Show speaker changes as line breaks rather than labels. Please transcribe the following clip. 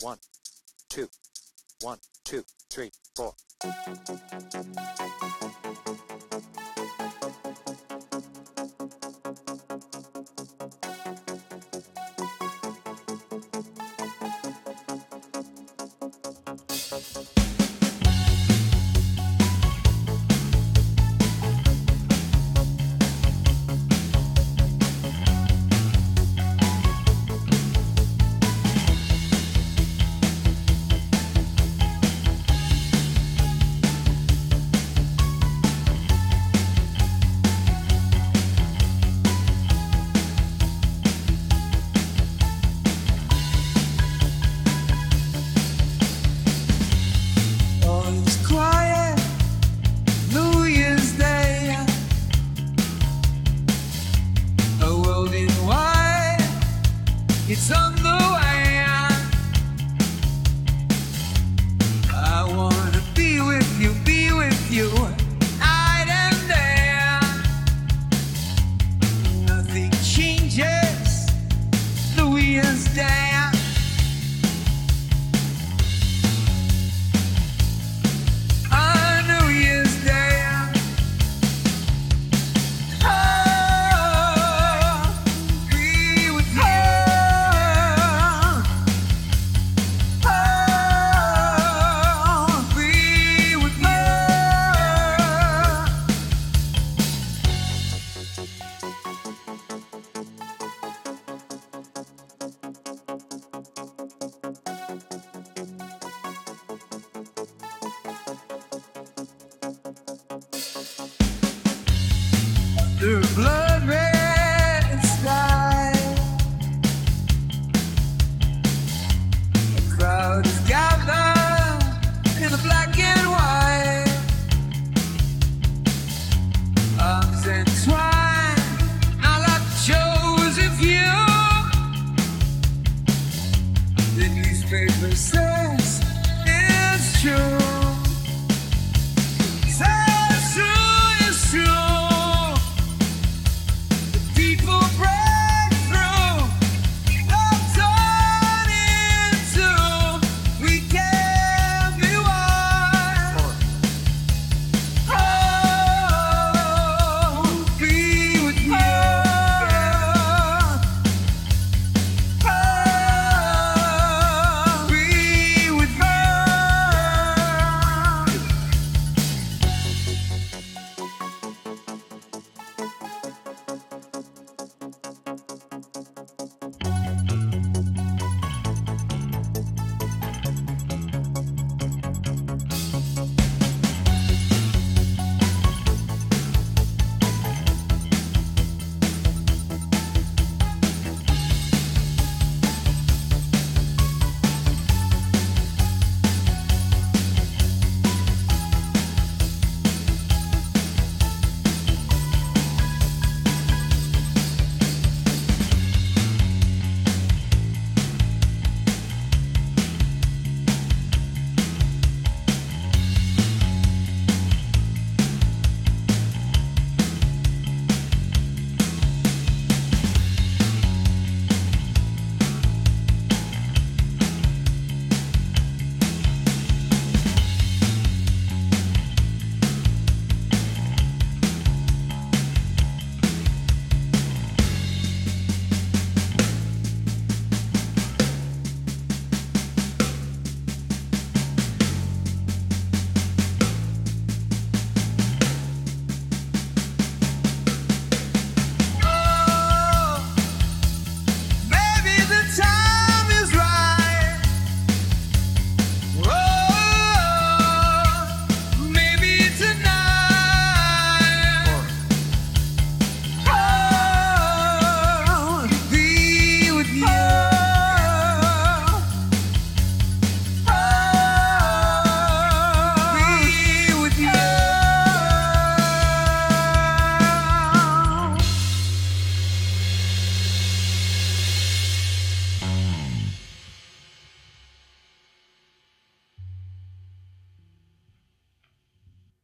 One, two, 1, 2, 3, 4.
It's on the way. I wanna be with you night and day. Nothing changes New Year's Day. On New Year's Day. The blood red sky, a crowd is gathered in the black and white, arms entwined, now I've chosen few. The newspaper says it's true.